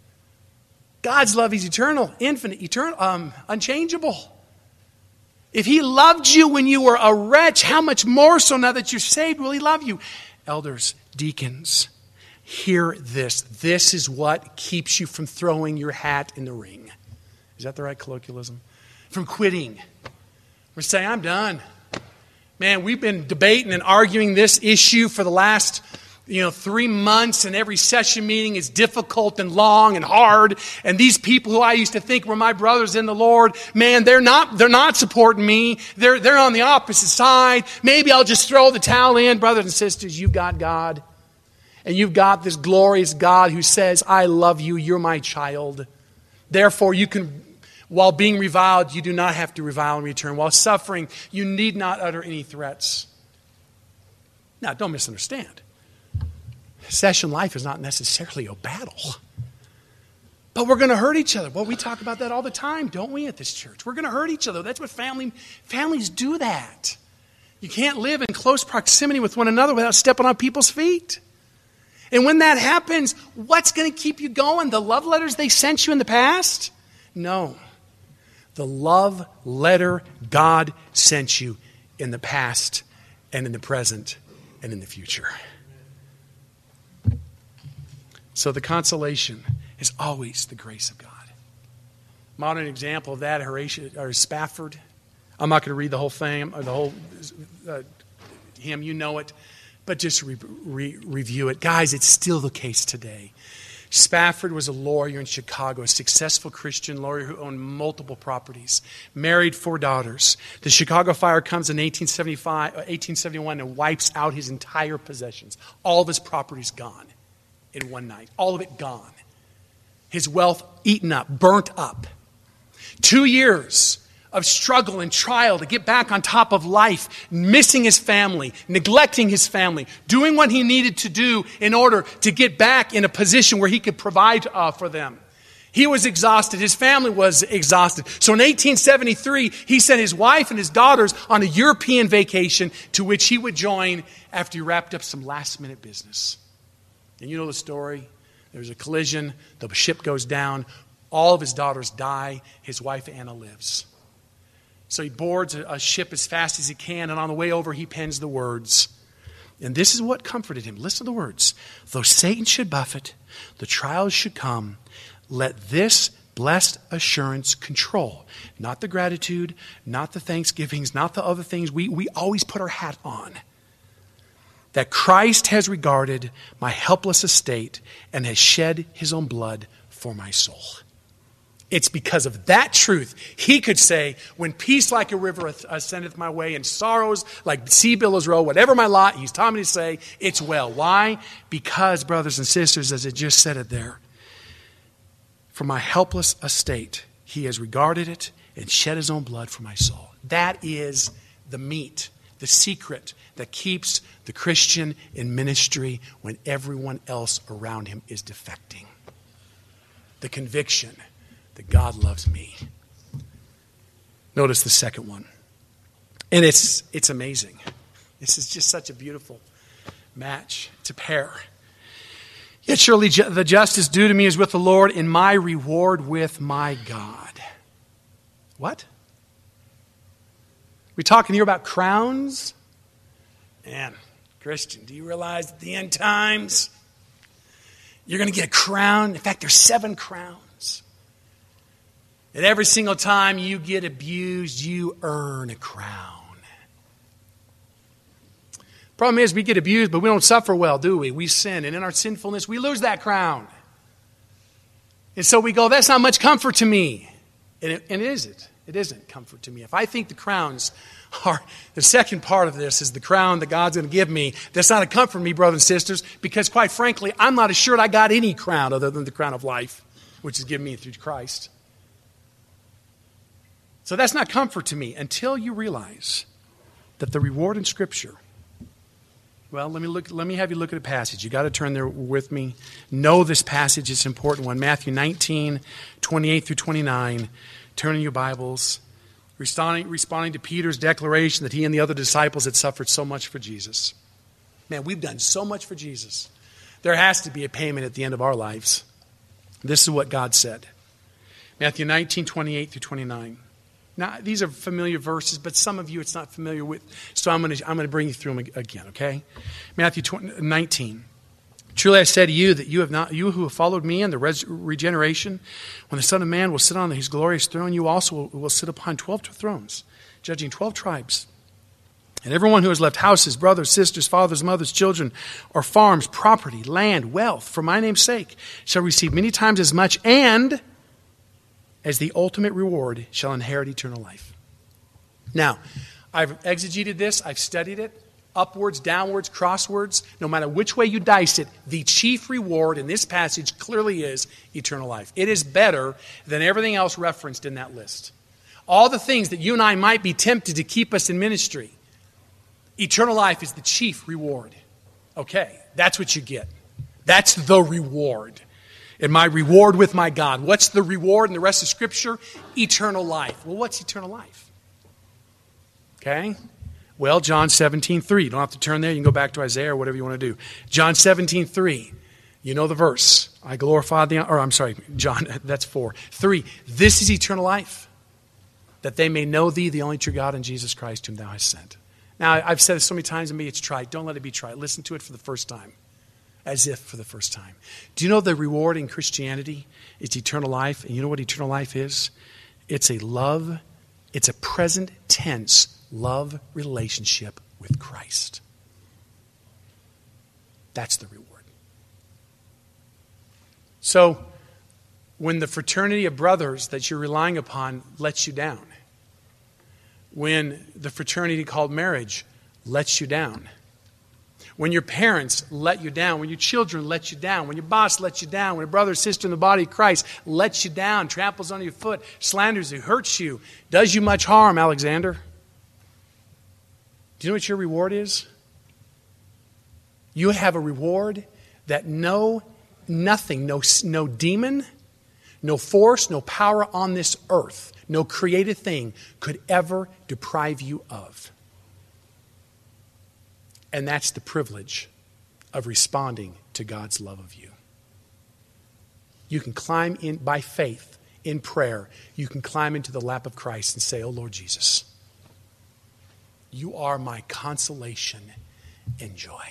God's love is eternal, infinite, eternal, um, unchangeable. If he loved you when you were a wretch, how much more so now that you're saved will he love you? Elders, deacons, hear this. This is what keeps you from throwing your hat in the ring. Is that the right colloquialism? From quitting. We're saying, I'm done. Man, we've been debating and arguing this issue for the last, you know, three months, and every session meeting is difficult and long and hard. And these people who I used to think were my brothers in the Lord, man, they're not, they're not supporting me. They're, they're on the opposite side. Maybe I'll just throw the towel in. Brothers and sisters, you've got God. And you've got this glorious God who says, I love you, you're my child. Therefore, you can, while being reviled, you do not have to revile in return. While suffering, you need not utter any threats. Now, don't misunderstand. Session life is not necessarily a battle. But we're going to hurt each other. Well, we talk about that all the time, don't we, at this church? We're going to hurt each other. That's what family families do that. You can't live in close proximity with one another without stepping on people's feet. And when that happens, what's going to keep you going? The love letters they sent you in the past? No. The love letter God sent you in the past and in the present and in the future. So the consolation is always the grace of God. Modern example of that, Horatio, or Spafford. I'm not going to read the whole thing, or the whole uh, hymn, you know it, but just re- re- review it. Guys, it's still the case today. Spafford was a lawyer in Chicago, a successful Christian lawyer who owned multiple properties, married four daughters. The Chicago fire comes in eighteen seventy-five, eighteen seventy-one and wipes out his entire possessions. All of his property's gone in one night. All of it gone. His wealth eaten up, burnt up. Two years of struggle and trial to get back on top of life, missing his family, neglecting his family, doing what he needed to do in order to get back in a position where he could provide uh, for them. He was exhausted. His family was exhausted. So in eighteen seventy-three, he sent his wife and his daughters on a European vacation to which he would join after he wrapped up some last-minute business. And you know the story. There's a collision. The ship goes down. All of his daughters die. His wife, Anna, lives. So he boards a ship as fast as he can, and on the way over, he pens the words. And this is what comforted him. Listen to the words. Though Satan should buffet, the trials should come, let this blessed assurance control. Not the gratitude, not the thanksgivings, not the other things we, we always put our hat on. That Christ has regarded my helpless estate and has shed his own blood for my soul. It's because of that truth he could say, when peace like a river ascendeth my way and sorrows like sea billows roll, whatever my lot, he's taught me to say, it's well. Why? Because, brothers and sisters, as it just said it there, for my helpless estate, he has regarded it and shed his own blood for my soul. That is the meat, the secret that keeps the Christian in ministry when everyone else around him is defecting. The conviction that God loves me. Notice the second one. And it's it's amazing. This is just such a beautiful match. It's a pair. Yet surely ju- the justice due to me is with the Lord, and my reward with my God. What? We talking here about crowns? Man, Christian, do you realize at the end times you're going to get a crown? In fact, there's seven crowns. And every single time you get abused, you earn a crown. Problem is, we get abused, but we don't suffer well, do we? We sin, and in our sinfulness, we lose that crown. And so we go, that's not much comfort to me. And it, and it isn't. It isn't comfort to me. If I think the crowns are, the second part of this is the crown that God's going to give me, that's not a comfort to me, brothers and sisters, because quite frankly, I'm not assured I got any crown other than the crown of life, which is given me through Christ. So that's not comfort to me until you realize that the reward in Scripture. Well, let me look. Let me have you look at a passage. You got to turn there with me. Know this passage; it's an important one. Matthew nineteen, twenty-eight through twenty-nine. Turn in your Bibles, responding, responding to Peter's declaration that he and the other disciples had suffered so much for Jesus. Man, we've done so much for Jesus. There has to be a payment at the end of our lives. This is what God said. Matthew nineteen, twenty-eight through twenty-nine. Now, these are familiar verses, but some of you it's not familiar with, so I'm going to I'm going to bring you through them again, okay? Matthew nineteen. Truly I say to you that you have not you who have followed me in the res- regeneration, when the Son of Man will sit on his glorious throne, you also will, will sit upon twelve thrones, judging twelve tribes. And everyone who has left houses, brothers, sisters, fathers, mothers, children, or farms, property, land, wealth, for my name's sake, shall receive many times as much, and as the ultimate reward shall inherit eternal life. Now, I've exegeted this, I've studied it, upwards, downwards, crosswards, no matter which way you dice it, the chief reward in this passage clearly is eternal life. It is better than everything else referenced in that list. All the things that you and I might be tempted to keep us in ministry, eternal life is the chief reward. Okay, that's what you get. That's the reward. And my reward with my God. What's the reward in the rest of Scripture? Eternal life. Well, what's eternal life? Okay? Well, John seventeen three. You don't have to turn there. You can go back to Isaiah or whatever you want to do. John seventeen three. You know the verse. I glorify the... Or I'm sorry, John, that's four. Three. This is eternal life, that they may know thee, the only true God, and Jesus Christ, whom thou hast sent. Now, I've said it so many times, and maybe it's trite. Don't let it be trite. Listen to it for the first time. as if for the first time. Do you know the reward in Christianity is eternal life? And you know what eternal life is? It's a love, it's a present tense love relationship with Christ. That's the reward. So, when the fraternity of brothers that you're relying upon lets you down, when the fraternity called marriage lets you down, when your parents let you down, when your children let you down, when your boss lets you down, when a brother or sister in the body of Christ lets you down, tramples on your foot, slanders you, hurts you, does you much harm, Alexander, do you know what your reward is? You have a reward that no, nothing, no, no demon, no force, no power on this earth, no created thing could ever deprive you of. And that's the privilege of responding to God's love of you. You can climb in by faith, in prayer. You can climb into the lap of Christ and say, "Oh Lord Jesus, you are my consolation and joy."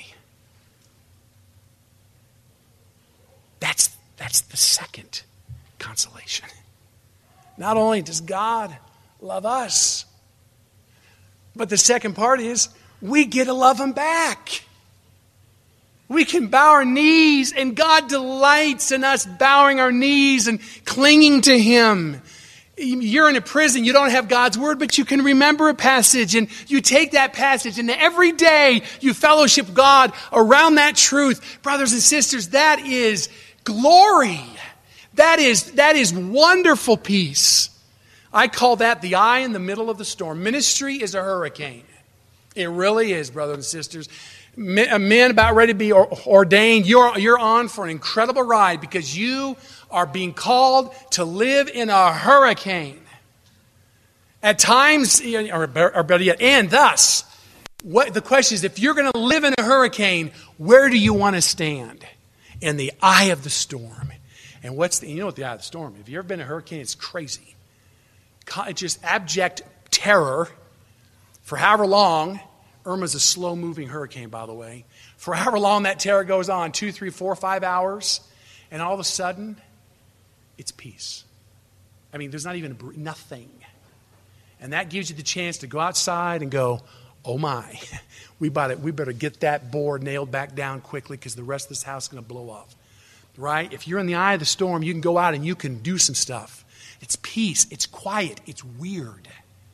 That's, that's the second consolation. Not only does God love us, but the second part is we get to love Him back. We can bow our knees, and God delights in us bowing our knees and clinging to Him. You're in a prison, you don't have God's Word, but you can remember a passage, and you take that passage, and every day you fellowship God around that truth. Brothers and sisters, that is glory. That is, that is wonderful peace. I call that the eye in the middle of the storm. Ministry is a hurricane. It really is, brothers and sisters. Men about ready to be ordained, you're, you're on for an incredible ride because you are being called to live in a hurricane. At times, or, or better yet, and thus, what the question is, if you're going to live in a hurricane, where do you want to stand? In the eye of the storm. And what's the, you know what the eye of the storm is? If you've ever been in a hurricane, it's crazy. It's just abject terror for however long. Irma's a slow-moving hurricane, by the way. For however long that terror goes on, two, three, four, five hours, and all of a sudden, it's peace. I mean, there's not even a, nothing. And that gives you the chance to go outside and go, oh my, we better, we better get that board nailed back down quickly because the rest of this house is going to blow up. Right? If you're in the eye of the storm, you can go out and you can do some stuff. It's peace. It's quiet. It's weird.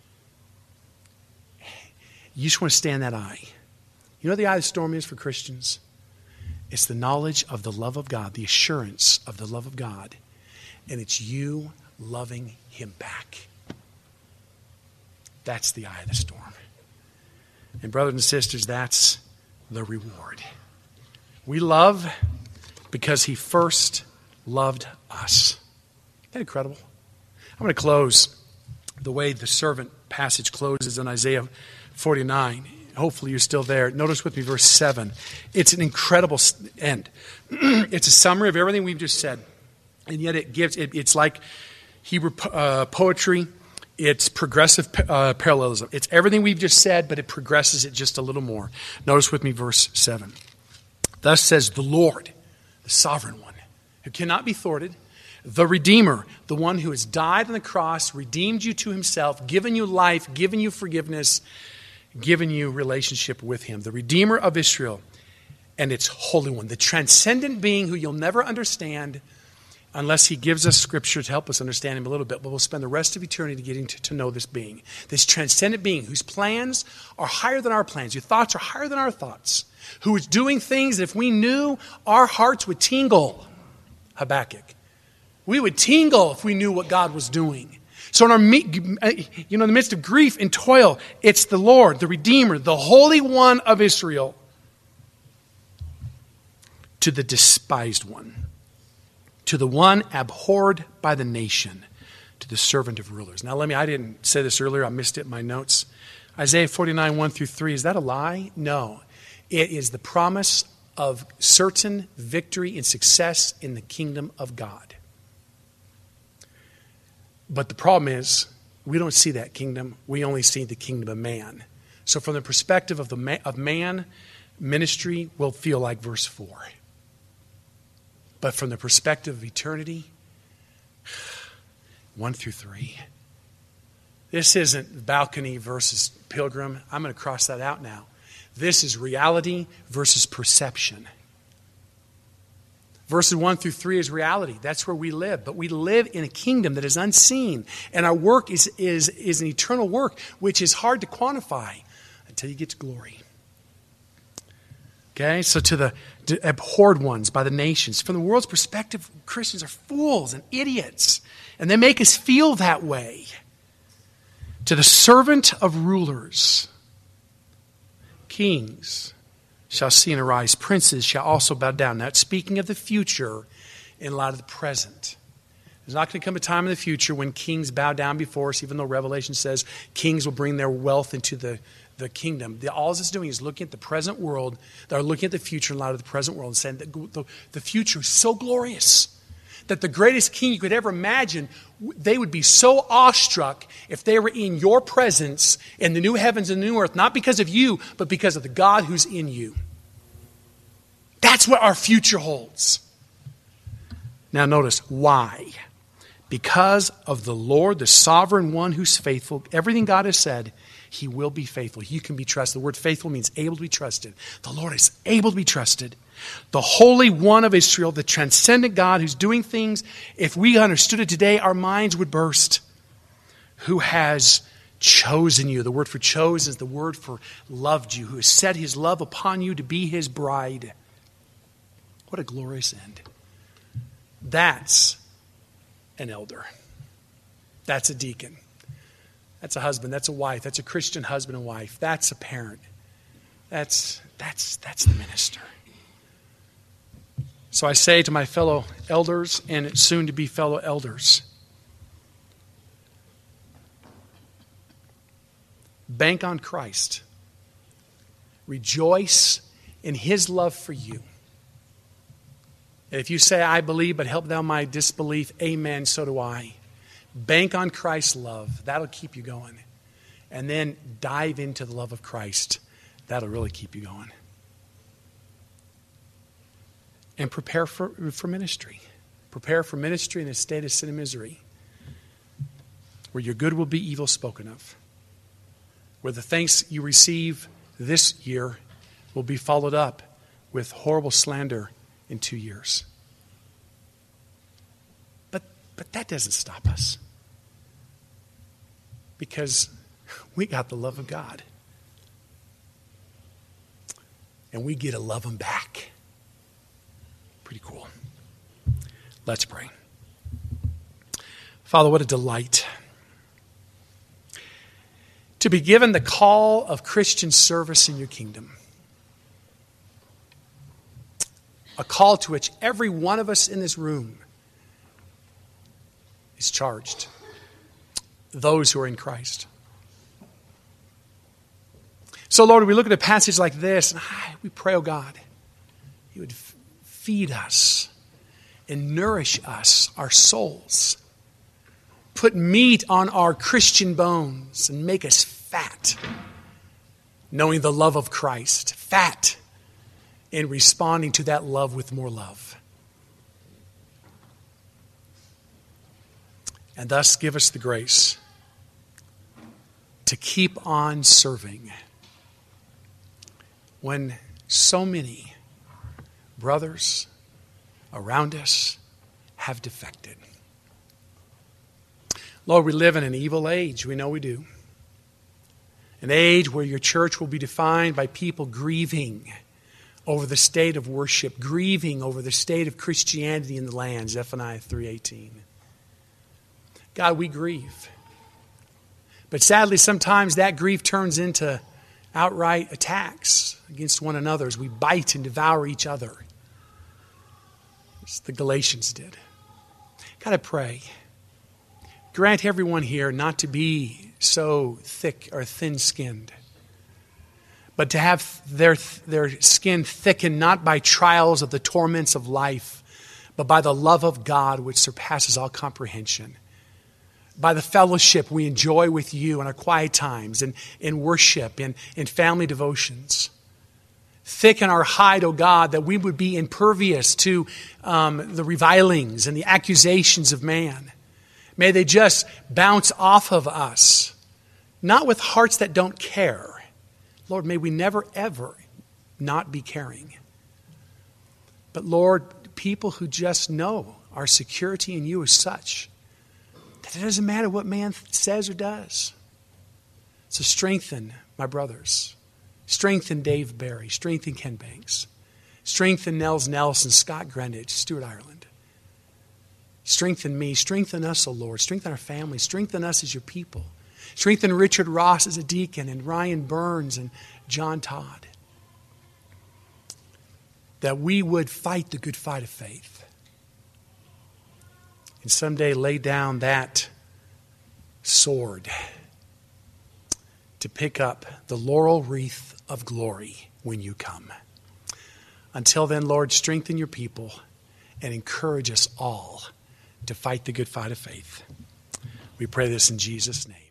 You just want to stand that eye. You know what the eye of the storm is for Christians? It's the knowledge of the love of God, the assurance of the love of God. And it's you loving Him back. That's the eye of the storm. And brothers and sisters, that's the reward. We love because He first loved us. Isn't that incredible? I'm going to close the way the servant passage closes in Isaiah forty-nine. Hopefully you're still there. Notice with me verse seven. It's an incredible end. It's a summary of everything we've just said. And yet it gives, it, it's like Hebrew uh, poetry. It's progressive uh, parallelism. It's everything we've just said, but it progresses it just a little more. Notice with me verse seven. Thus says the Lord, the sovereign one, who cannot be thwarted, the Redeemer, the one who has died on the cross, redeemed you to Himself, given you life, given you forgiveness, given you relationship with Him. The Redeemer of Israel and its Holy One, the transcendent being who you'll never understand unless He gives us Scripture to help us understand Him a little bit. But we'll spend the rest of eternity getting to, to know this being, this transcendent being whose plans are higher than our plans. Your thoughts are higher than our thoughts. Who is doing things that if we knew, our hearts would tingle. Habakkuk. We would tingle if we knew what God was doing. So in our, you know, in the midst of grief and toil, it's the Lord, the Redeemer, the Holy One of Israel, to the despised one, to the one abhorred by the nation, to the servant of rulers. Now let me, I didn't say this earlier, I missed it in my notes. Isaiah forty-nine, one through three, is that a lie? No. It is the promise of certain victory and success in the kingdom of God. But the problem is, we don't see that kingdom. We only see the kingdom of man. So from the perspective of the man, of man, ministry will feel like verse four. But from the perspective of eternity, one through three. This isn't balcony versus pilgrim. I'm going to cross that out now. This is reality versus perception. Verses one through three is reality. That's where we live. But we live in a kingdom that is unseen. And our work is, is, is an eternal work, which is hard to quantify until you get to glory. Okay, so to the to abhorred ones by the nations. From the world's perspective, Christians are fools and idiots. And they make us feel that way. To the servant of rulers, kings shall see and arise. Princes shall also bow down. Now, it's speaking of the future in light of the present. There's not going to come a time in the future when kings bow down before us, even though Revelation says kings will bring their wealth into the, the kingdom. The, all it's doing is looking at the present world. They're looking at the future in light of the present world and saying that the, the future is so glorious that the greatest king you could ever imagine, they would be so awestruck if they were in your presence in the new heavens and the new earth, not because of you, but because of the God who's in you. That's what our future holds. Now notice, why? Because of the Lord, the sovereign one who's faithful. Everything God has said, he will be faithful. He can be trusted. The word faithful means able to be trusted. The Lord is able to be trusted. The Holy One of Israel, the transcendent God who's doing things, if we understood it today, our minds would burst. Who has chosen you. The word for chosen is the word for loved you. Who has set his love upon you to be his bride. What a glorious end. That's an elder. That's a deacon. That's a husband. That's a wife. That's a Christian husband and wife. That's a parent. That's, that's, that's the minister. So I say to my fellow elders and soon to be fellow elders, bank on Christ. Rejoice in his love for you. And if you say, I believe, but help thou my disbelief, amen, so do I. Bank on Christ's love. That'll keep you going. And then dive into the love of Christ. That'll really keep you going. And prepare for, for ministry. Prepare for ministry in a state of sin and misery. Where your good will be evil spoken of. Where the thanks you receive this year will be followed up with horrible slander in two years. But, but that doesn't stop us. Because we got the love of God. And we get to love him back. Pretty cool. Let's pray. Father, what a delight to be given the call of Christian service in your kingdom. A call to which every one of us in this room is charged. Those who are in Christ. So, Lord, we look at a passage like this, and we pray, oh God, you would feed us and nourish us, our souls. Put meat on our Christian bones and make us fat, knowing the love of Christ. Fat in responding to that love with more love. And thus give us the grace to keep on serving when so many brothers around us have defected. Lord, we live in an evil age. We know we do. An age where your church will be defined by people grieving over the state of worship, grieving over the state of Christianity in the land, Zephaniah three eighteen. God, we grieve. But sadly, sometimes that grief turns into outright attacks against one another as we bite and devour each other. As the Galatians did. God, I pray, grant everyone here not to be so thick or thin-skinned, but to have their, their skin thickened not by trials of the torments of life, but by the love of God which surpasses all comprehension. By the fellowship we enjoy with you in our quiet times, and in worship, in, in family devotions. Thicken our hide, O God, that we would be impervious to um, the revilings and the accusations of man. May they just bounce off of us, not with hearts that don't care. Lord, may we never, ever not be caring. But Lord, people who just know our security in you is such that it doesn't matter what man says or does. So strengthen my brothers. Strengthen Dave Barry. Strengthen Ken Banks. Strengthen Nels Nelson, Scott Greenwich, Stuart Ireland. Strengthen me. Strengthen us, O Lord. Strengthen our families. Strengthen us as your people. Strengthen Richard Ross as a deacon and Ryan Burns and John Todd. That we would fight the good fight of faith. And someday lay down that sword to pick up the laurel wreath of glory when you come. Until then, Lord, strengthen your people and encourage us all to fight the good fight of faith. We pray this in Jesus' name.